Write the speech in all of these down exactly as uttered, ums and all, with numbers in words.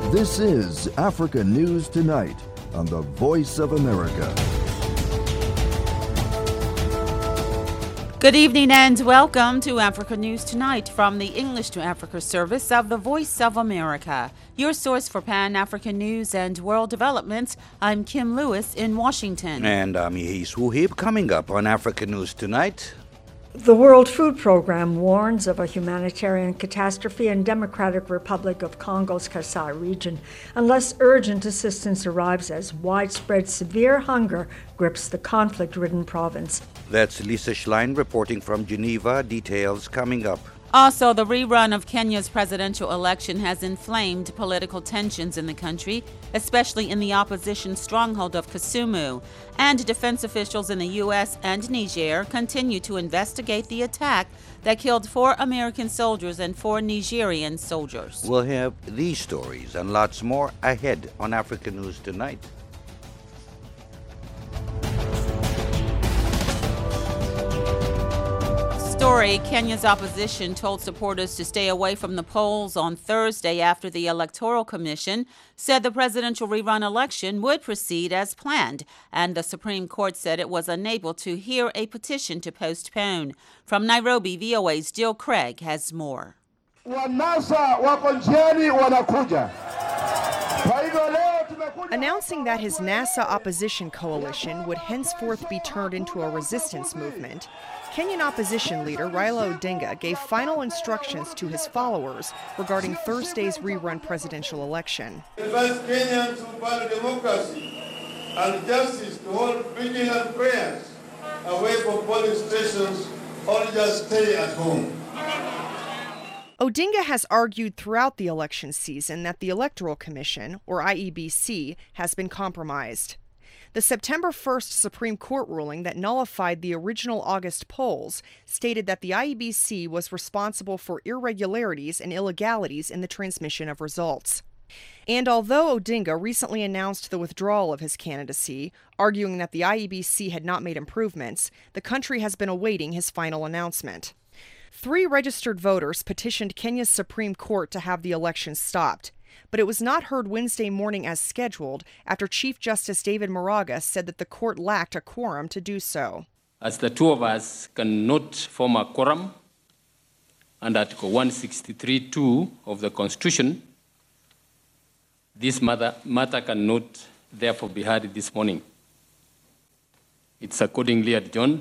This is Africa News Tonight on the Voice of America. Good evening and welcome to Africa News Tonight from the English to Africa service of the Voice of America. Your source for Pan-African news and world developments. I'm Kim Lewis in Washington. And I'm Yehis Wuhib. Coming up on Africa News Tonight. The World Food Program warns of a humanitarian catastrophe in Democratic Republic of Congo's Kasai region unless urgent assistance arrives as widespread severe hunger grips the conflict-ridden province. That's Lisa Schlein reporting from Geneva. Details coming up. Also, the rerun of Kenya's presidential election has inflamed political tensions in the country, especially in the opposition stronghold of Kisumu. And defense officials in the U S and Niger continue to investigate the attack that killed four American soldiers and four Nigerian soldiers. We'll have these stories and lots more ahead on Africa News Tonight. Story, Kenya's opposition told supporters to stay away from the polls on Thursday after the Electoral Commission said the presidential rerun election would proceed as planned, and the Supreme Court said it was unable to hear a petition to postpone. From Nairobi, V O A's Jill Craig has more. Wanasa wako njiani wanakuja. Kwa hivyo leo tumekuja. Announcing that his NASA opposition coalition would henceforth be turned into a resistance movement, Kenyan opposition leader Raila Odinga gave final instructions to his followers regarding Thursday's rerun presidential election. Advise Kenyans who value democracy and justice to hold vigilant prayers away from polling stations or just stay at home. Odinga has argued throughout the election season that the Electoral Commission, or I E B C, has been compromised. The September first Supreme Court ruling that nullified the original August polls stated that the I E B C was responsible for irregularities and illegalities in the transmission of results. And although Odinga recently announced the withdrawal of his candidacy, arguing that the I E B C had not made improvements, the country has been awaiting his final announcement. Three registered voters petitioned Kenya's Supreme Court to have the election stopped, but it was not heard Wednesday morning as scheduled after Chief Justice David Maraga said that the court lacked a quorum to do so. As the two of us cannot form a quorum under Article one sixty-three point two of the Constitution, this matter, matter cannot therefore be heard this morning. It's accordingly adjourned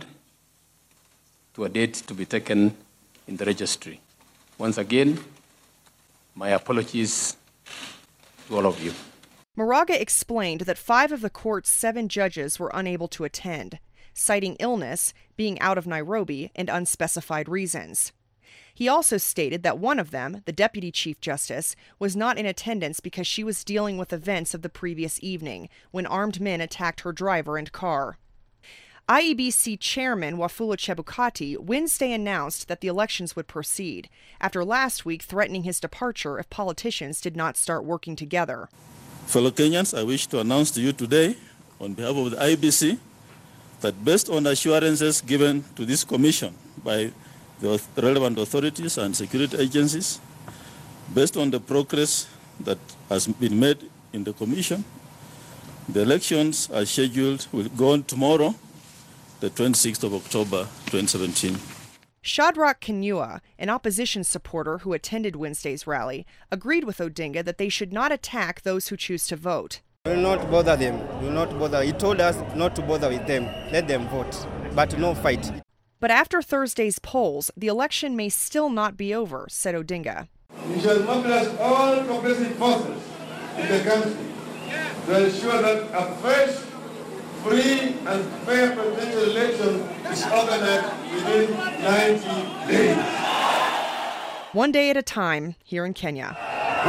to a date to be taken in the registry. Once again, my apologies to all of you. Maraga explained that five of the court's seven judges were unable to attend, citing illness, being out of Nairobi, and unspecified reasons. He also stated that one of them, the Deputy Chief Justice, was not in attendance because she was dealing with events of the previous evening, when armed men attacked her driver and car. I E B C Chairman Wafula Chebukati Wednesday announced that the elections would proceed, after last week threatening his departure if politicians did not start working together. Fellow Kenyans, I wish to announce to you today, on behalf of the I E B C, that based on assurances given to this commission by the relevant authorities and security agencies, based on the progress that has been made in the commission, the elections are scheduled, will go on tomorrow, the twenty-sixth of October, twenty seventeen. Shadrach Kenyua, an opposition supporter who attended Wednesday's rally, agreed with Odinga that they should not attack those who choose to vote. We will not bother them. We will not bother. He told us not to bother with them. Let them vote, but no fight. But after Thursday's polls, the election may still not be over, said Odinga. We shall mobilize all progressive forces in the country to ensure that a fresh, free and fair presidential election is organized within ninety days. One day at a time here in Kenya.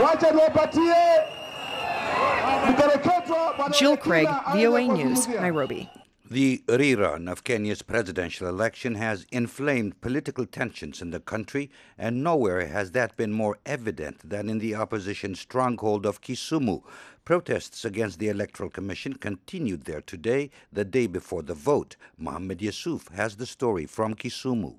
Jill Craig, V O A News, Nairobi. The rerun of Kenya's presidential election has inflamed political tensions in the country, and nowhere has that been more evident than in the opposition stronghold of Kisumu. Protests against the Electoral Commission continued there today, the day before the vote. Mohammed Yusuf has the story from Kisumu.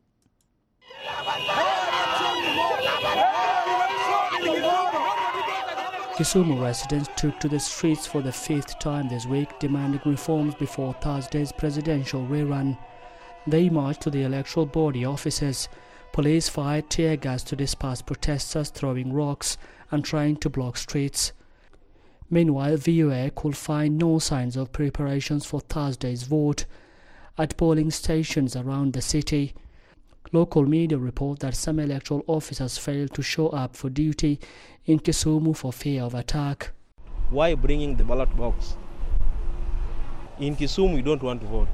Kisumu residents took to the streets for the fifth time this week, demanding reforms before Thursday's presidential rerun. They marched to the electoral body offices. Police fired tear gas to disperse protesters, throwing rocks and trying to block streets. Meanwhile, V O A could find no signs of preparations for Thursday's vote at polling stations around the city. Local media report that some electoral officers failed to show up for duty in Kisumu for fear of attack. Why bringing the ballot box? In Kisumu, we don't want to vote.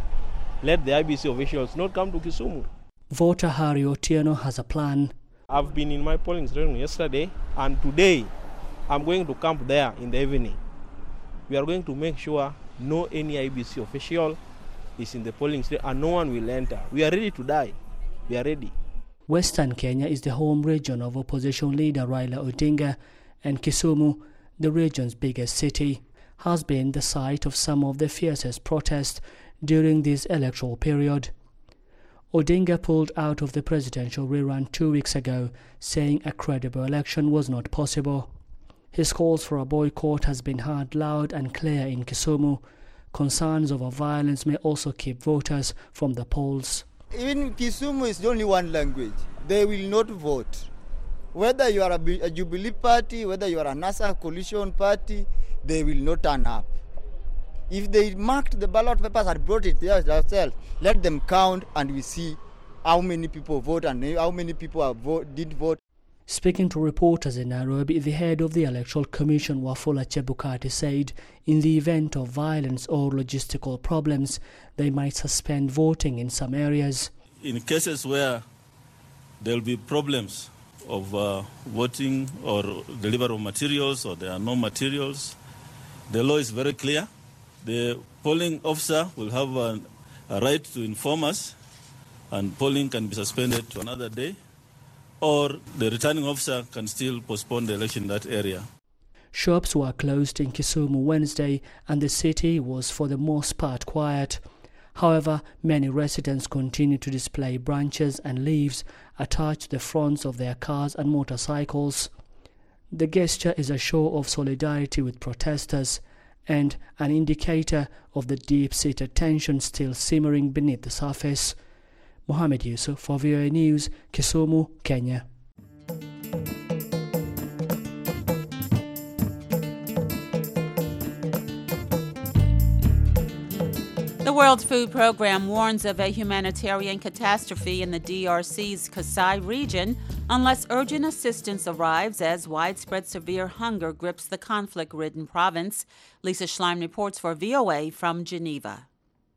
Let the I B C officials not come to Kisumu. Voter Harry Otieno has a plan. I've been in my polling station yesterday, and today I'm going to camp there in the evening. We are going to make sure no any I B C official is in the polling station and no one will enter. We are ready to die. We are ready. Western Kenya is the home region of opposition leader Raila Odinga, and Kisumu, the region's biggest city, has been the site of some of the fiercest protests during this electoral period. Odinga pulled out of the presidential rerun two weeks ago, saying a credible election was not possible. His calls for a boycott has been heard loud and clear in Kisumu. Concerns over violence may also keep voters from the polls. In Kisumu is only one language. They will not vote. Whether you are a, a Jubilee party, whether you are a NASA coalition party, they will not turn up. If they marked the ballot papers and brought it there themselves, let them count and we see how many people vote and how many people have vote, did vote. Speaking to reporters in Nairobi, the head of the Electoral Commission, Wafula Chebukati, said in the event of violence or logistical problems, they might suspend voting in some areas. In cases where there will be problems of uh, voting or delivery of materials, or there are no materials, the law is very clear. The polling officer will have a, a right to inform us, and polling can be suspended to another day, or the returning officer can still postpone the election in that area. Shops were closed in Kisumu Wednesday, and the city was for the most part quiet. However, many residents continue to display branches and leaves attached to the fronts of their cars and motorcycles. The gesture is a show of solidarity with protesters and an indicator of the deep-seated tension still simmering beneath the surface. Mohamed Yusuf for V O A News, Kisumu, Kenya. The World Food Programme warns of a humanitarian catastrophe in the D R C's Kasai region unless urgent assistance arrives as widespread severe hunger grips the conflict-ridden province. Lisa Schleim reports for V O A from Geneva.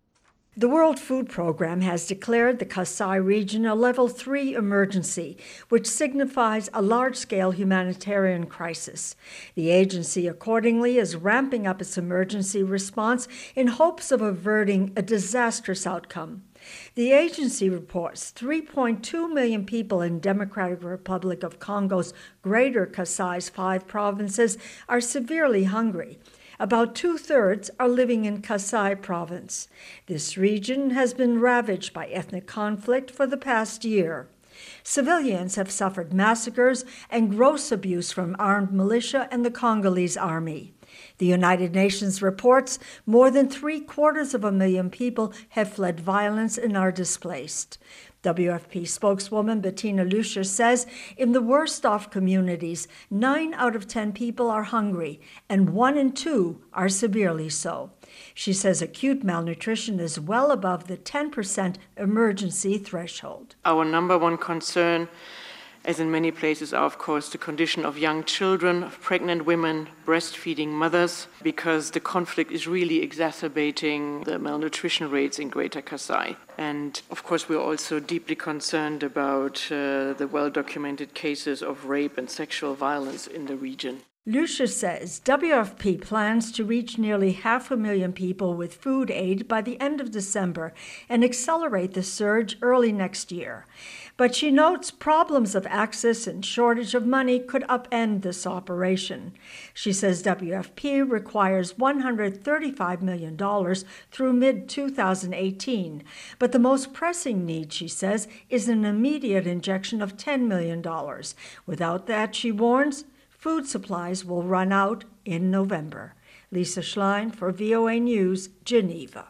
The World Food Programme has declared the Kasai region a level three emergency, which signifies a large-scale humanitarian crisis. The agency accordingly is ramping up its emergency response in hopes of averting a disastrous outcome. The agency reports three point two million people in Democratic Republic of Congo's Greater Kasai's five provinces are severely hungry. About two-thirds are living in Kasai province. This region has been ravaged by ethnic conflict for the past year. Civilians have suffered massacres and gross abuse from armed militia and the Congolese army. The United Nations reports more than three-quarters of a million people have fled violence and are displaced. W F P spokeswoman Bettina Lucia says in the worst-off communities, nine out of ten people are hungry, and one in two are severely so. She says acute malnutrition is well above the ten percent emergency threshold. Our number one concern, as in many places, are of course the condition of young children, of pregnant women, breastfeeding mothers, because the conflict is really exacerbating the malnutrition rates in Greater Kasai. And of course, we're also deeply concerned about uh, the well-documented cases of rape and sexual violence in the region. Lucia says W F P plans to reach nearly half a million people with food aid by the end of December and accelerate the surge early next year. But she notes problems of access and shortage of money could upend this operation. She says W F P requires one hundred thirty-five million dollars through mid twenty eighteen. But the most pressing need, she says, is an immediate injection of ten million dollars. Without that, she warns, Food supplies will run out in November. Lisa Schlein for V O A News, Geneva.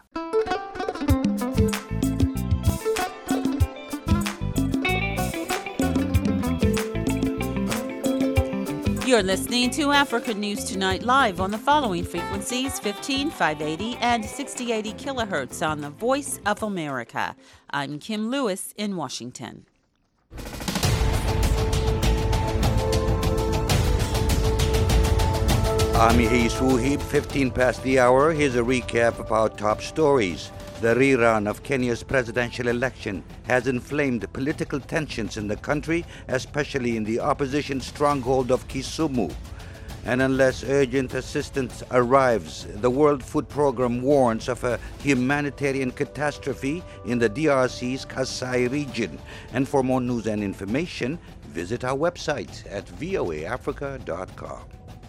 You're listening to Africa News Tonight live on the following frequencies, fifteen, five eighty, and sixty eighty kilohertz on the Voice of America. I'm Kim Lewis in Washington. I'm Yahi Suhib, fifteen past the hour. Here's a recap of our top stories. The rerun of Kenya's presidential election has inflamed political tensions in the country, especially in the opposition stronghold of Kisumu. And unless urgent assistance arrives, the World Food Programme warns of a humanitarian catastrophe in the D R C's Kasai region. And for more news and information, visit our website at V O A Africa dot com.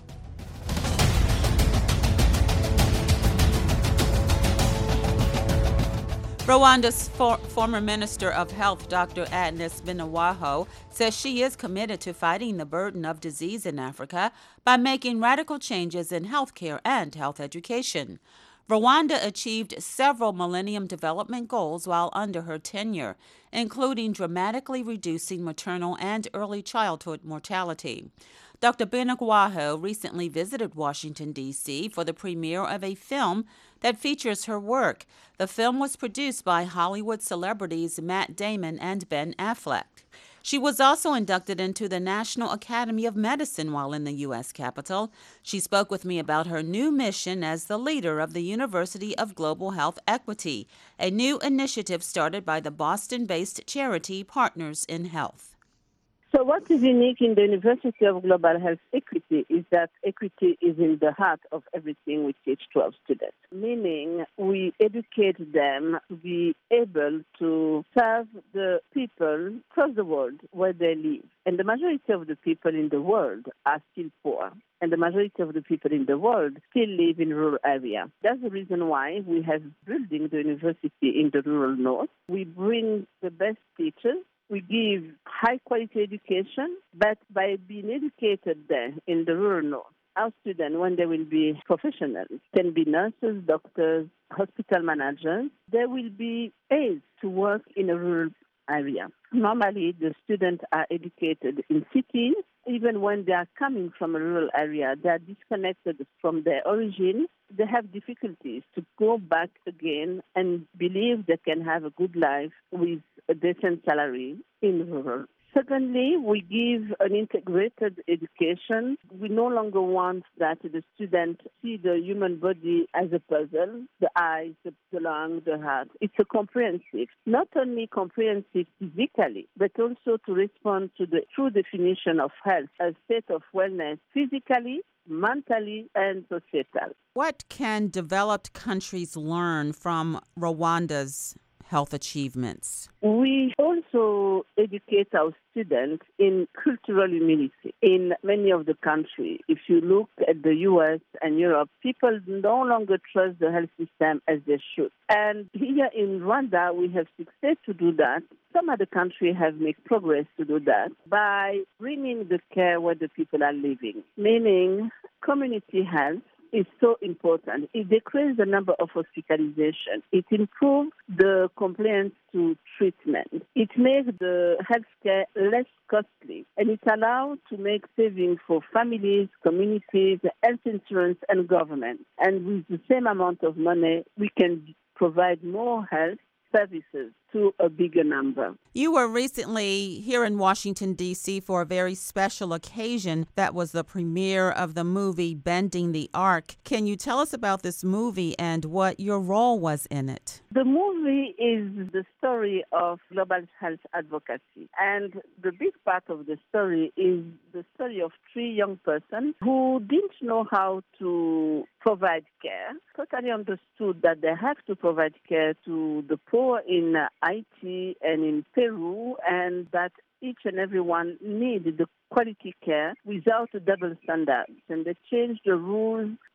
Rwanda's for, former Minister of Health, Doctor Agnes Binagwaho, says she is committed to fighting the burden of disease in Africa by making radical changes in healthcare and health education. Rwanda achieved several Millennium Development Goals while under her tenure, including dramatically reducing maternal and early childhood mortality. Doctor Binagwaho recently visited Washington, D C for the premiere of a film that features her work. The film was produced by Hollywood celebrities Matt Damon and Ben Affleck. She was also inducted into the National Academy of Medicine while in the U S Capitol. She spoke with me about her new mission as the leader of the University of Global Health Equity, a new initiative started by the Boston-based charity Partners in Health. So what is unique in the University of Global Health Equity is that equity is in the heart of everything we teach to our students, meaning we educate them to be able to serve the people across the world where they live. And the majority of the people in the world are still poor. And the majority of the people in the world still live in rural areas. That's the reason why we have building the university in the rural north. We bring the best teachers. We give high-quality education, but by being educated there in the rural north, our students, when they will be professionals, can be nurses, doctors, hospital managers, they will be aids to work in a rural area. Normally, the students are educated in cities. Even when they are coming from a rural area, they are disconnected from their origin. They have difficulties to go back again and believe they can have a good life with a decent salary in rural. Secondly, we give an integrated education. We no longer want that the students see the human body as a puzzle, the eyes, the, the lung, the heart. It's a comprehensive, not only comprehensive physically, but also to respond to the true definition of health, a state of wellness physically, mentally, and societal. What can developed countries learn from Rwanda's health achievements? We also educate our students in cultural humility. In many of the countries, if you look at the U S and Europe, people no longer trust the health system as they should. And here in Rwanda, we have success to do that. Some other countries have made progress to do that by bringing the care where the people are living, meaning community health is so important. It decreases the number of hospitalizations. It improves the compliance to treatment. It makes the healthcare less costly, and it allows to make savings for families, communities, health insurance, and government. And with the same amount of money, we can provide more health services to a bigger number. You were recently here in Washington, D C for a very special occasion. That was the premiere of the movie Bending the Arc. Can you tell us about this movie and what your role was in it? The movie is the story of global health advocacy. And the big part of the story is the story of three young persons who didn't know how to provide care, totally understood that they have to provide care to the poor in Haiti and in Peru, and that each and every one need the quality care without double standards. And they changed the rules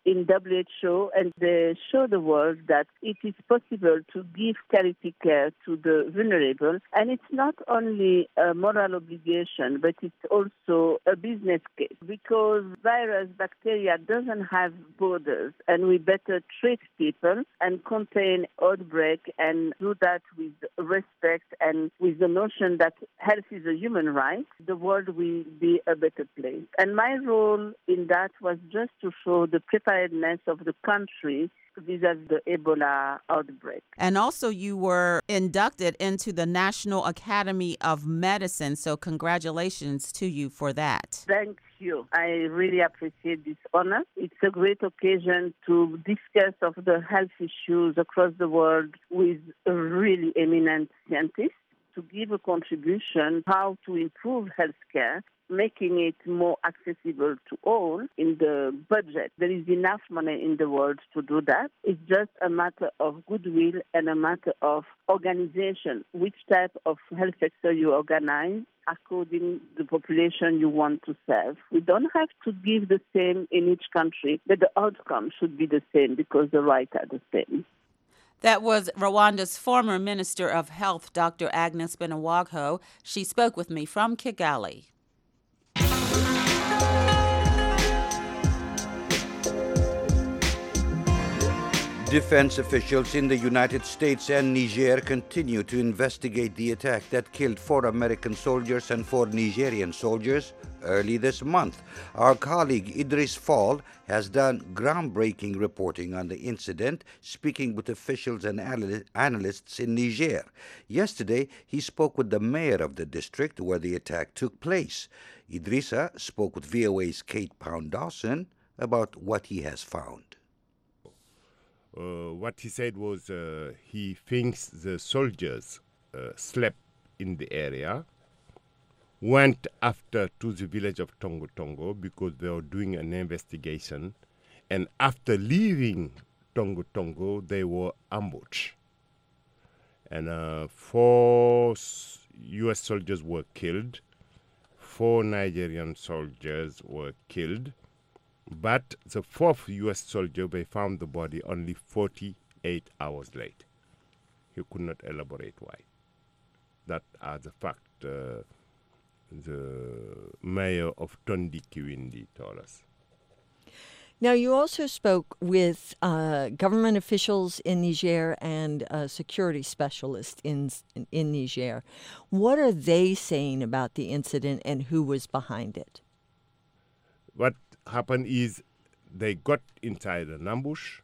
in W H O, and they show the world that it is possible to give quality care to the vulnerable. And it's not only a moral obligation, but it's also a business case, because virus, bacteria doesn't have borders, and we better treat people and contain outbreak and do that with respect and with the notion that health is a human right. The world will be a better place. And my role in that was just to show the preparedness of the country vis-a-vis the Ebola outbreak. And also you were inducted into the National Academy of Medicine, so congratulations to you for that. Thank you. I really appreciate this honor. It's a great occasion to discuss of the health issues across the world with a really eminent scientists, to give a contribution how to improve healthcare, making it more accessible to all in the budget. There is enough money in the world to do that. It's just a matter of goodwill and a matter of organization, which type of health sector you organize according to the population you want to serve. We don't have to give the same in each country, but the outcome should be the same because the rights are the same. That was Rwanda's former Minister of Health, Doctor Agnes Binagwaho. She spoke with me from Kigali. Defense officials in the United States and Niger continue to investigate the attack that killed four American soldiers and four Nigerian soldiers early this month. Our colleague Idris Fall has done groundbreaking reporting on the incident, speaking with officials and analysts in Niger. Yesterday, he spoke with the mayor of the district where the attack took place. Idrissa spoke with V O A's Kate Pound-Dawson about what he has found. Uh, what he said was uh, he thinks the soldiers uh, slept in the area, went after to the village of Tongo Tongo because they were doing an investigation, and after leaving Tongo Tongo, they were ambushed. And uh, four U S soldiers were killed, four Nigerian soldiers were killed, but the fourth U S soldier, they found the body only forty-eight hours late. He could not elaborate why. That are the fact uh, the mayor of Tondi Kiwindi told us. Now, you also spoke with uh, government officials in Niger and uh, security specialists in, in in Niger. What are they saying about the incident and who was behind it? What happened is they got inside an ambush.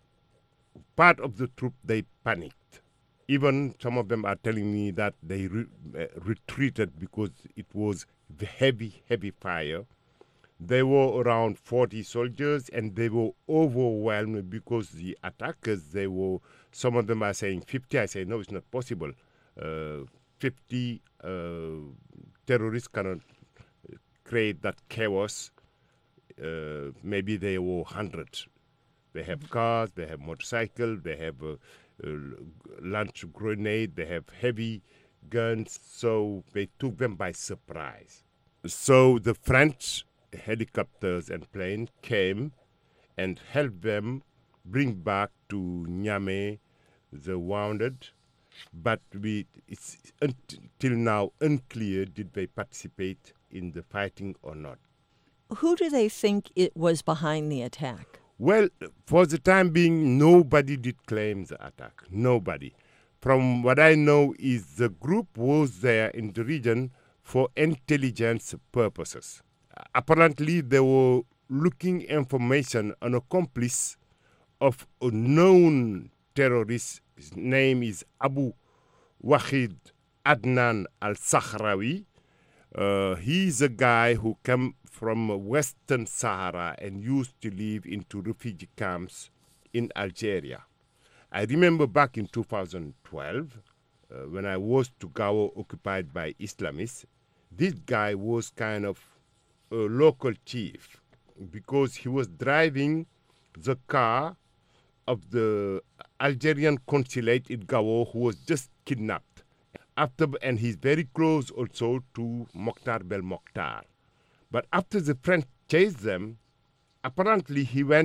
Part of the troop, they panicked. Even some of them are telling me that they re- uh, retreated because it was the heavy, heavy fire. There were around forty soldiers, and they were overwhelmed because the attackers, they were, some of them are saying fifty. I say, no, it's not possible. Uh, fifty uh, terrorists cannot create that chaos. Uh, maybe they were hundreds. They have cars, they have motorcycles, they have a, a launch grenade, they have heavy guns. So they took them by surprise. So the French helicopters and planes came and helped them bring back to Niamey the wounded. But we, it's until now unclear did they participate in the fighting or not. Who do they think it was behind the attack? Well, for the time being, nobody did claim the attack. Nobody. From what I know is the group was there in the region for intelligence purposes. Apparently, they were looking information on an accomplice of a known terrorist. His name is Abu Wahid Adnan al-Sahrawi. Uh, he's a guy who came from Western Sahara and used to live into refugee camps in Algeria. I remember back in two thousand twelve, uh, when I was to Gao occupied by Islamists, this guy was kind of a local chief because he was driving the car of the Algerian consulate in Gao who was just kidnapped. After, and he's very close also to Mokhtar Belmokhtar. But after the French chased them, apparently he went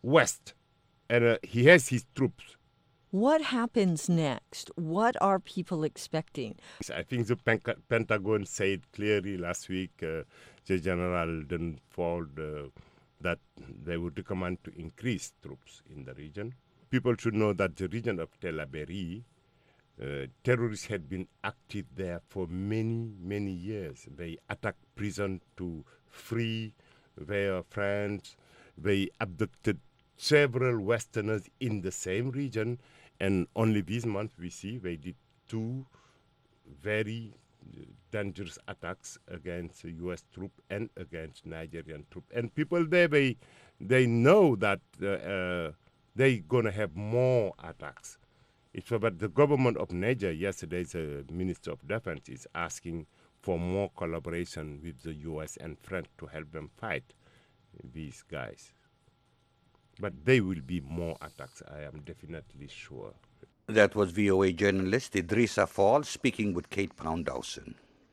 west, and uh, he has his troops. What happens next? What are people expecting? I think the Pen- Pentagon said clearly last week, uh, the General Dunford, uh, that they would recommend to increase troops in the region. People should know that the region of Tel Abyad, uh, terrorists had been active there for many, many years. They attacked prison to free their friends. They abducted several Westerners in the same region, and only this month we see they did two very dangerous attacks against U S troops and against Nigerian troops. And people there, they, they know that uh, uh, they're going to have more attacks. It's about the government of Niger. Yesterday, the Minister of Defense is asking for more collaboration with the U S and France to help them fight these guys. But there will be more attacks, I am definitely sure. That was V O A journalist Idrissa Fall speaking with Kate Poundhausen.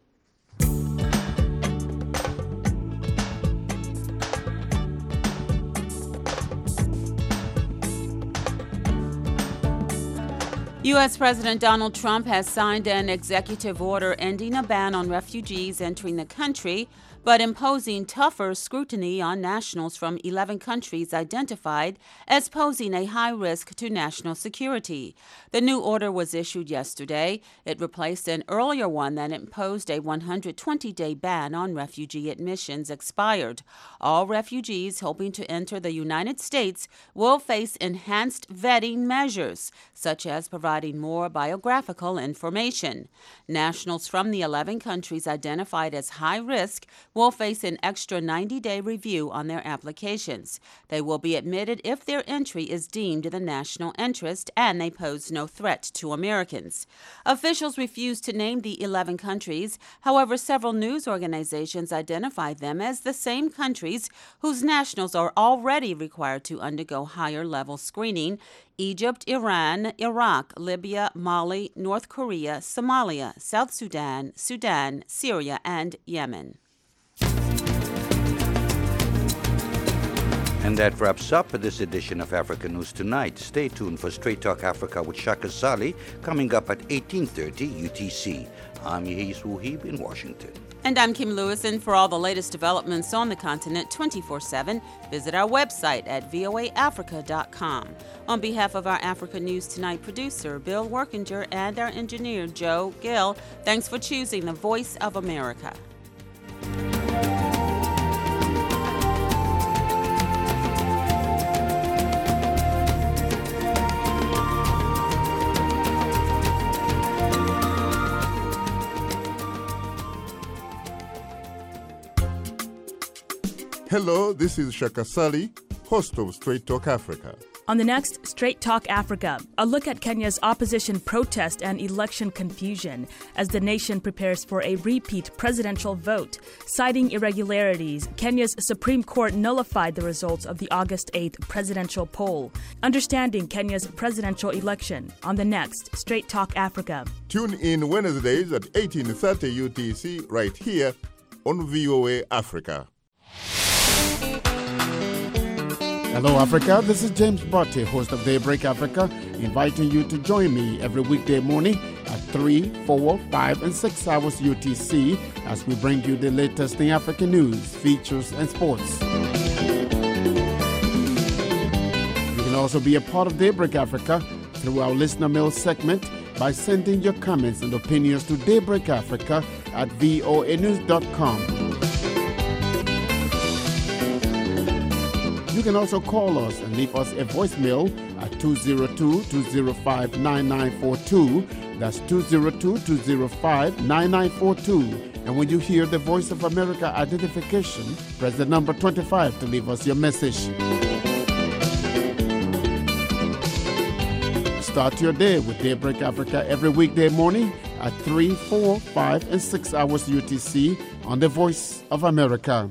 U S. President Donald Trump has signed an executive order ending a ban on refugees entering the country, but imposing tougher scrutiny on nationals from eleven countries identified as posing a high risk to national security. The new order was issued yesterday. It replaced an earlier one that imposed a one hundred twenty day ban on refugee admissions expired. All refugees hoping to enter the United States will face enhanced vetting measures, such as providing more biographical information. Nationals from the eleven countries identified as high risk will face an extra ninety day review on their applications. They will be admitted if their entry is deemed in the national interest and they pose no threat to Americans. Officials refused to name the eleven countries. However, several news organizations identified them as the same countries whose nationals are already required to undergo higher level screening: Egypt, Iran, Iraq, Libya, Mali, North Korea, Somalia, South Sudan, Sudan, Syria, and Yemen. And that wraps up this edition of Africa News Tonight. Stay tuned for Straight Talk Africa with Shaka Sali coming up at eighteen thirty U T C. I'm Yehis Wuhib in Washington. And I'm Kim Lewis, and for all the latest developments on the continent twenty-four seven, visit our website at v o a africa dot com. On behalf of our Africa News Tonight producer, Bill Workinger, and our engineer, Joe Gill, thanks for choosing the Voice of America. Hello, this is Shaka Sali, host of Straight Talk Africa. On the next Straight Talk Africa, a look at Kenya's opposition protest and election confusion as the nation prepares for a repeat presidential vote. Citing irregularities, Kenya's Supreme Court nullified the results of the August eighth presidential poll. Understanding Kenya's presidential election on the next Straight Talk Africa. Tune in Wednesdays at eighteen thirty U T C right here on V O A Africa. Hello, Africa. This is James Botte, host of Daybreak Africa, inviting you to join me every weekday morning at three, four, five, and six hours U T C as we bring you the latest in African news, features, and sports. You can also be a part of Daybreak Africa through our listener mail segment by sending your comments and opinions to Daybreak Africa at voa news dot com. You can also call us and leave us a voicemail at two oh two, two oh five, nine nine four two. That's two oh two, two oh five, nine nine four two. And when you hear the Voice of America identification, press the number twenty-five to leave us your message. Start your day with Daybreak Africa every weekday morning at three, four, five, and six hours U T C on the Voice of America.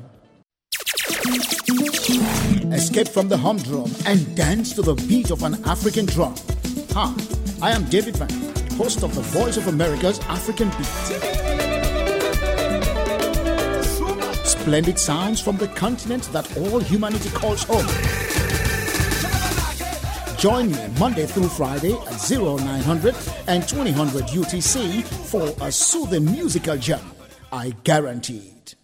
Escape from the humdrum and dance to the beat of an African drum. Hi, I am David Van, host of the Voice of America's African Beat. Splendid sounds from the continent that all humanity calls home. Join me Monday through Friday at oh nine hundred and twenty hundred U T C for a soothing musical jam. I guarantee it.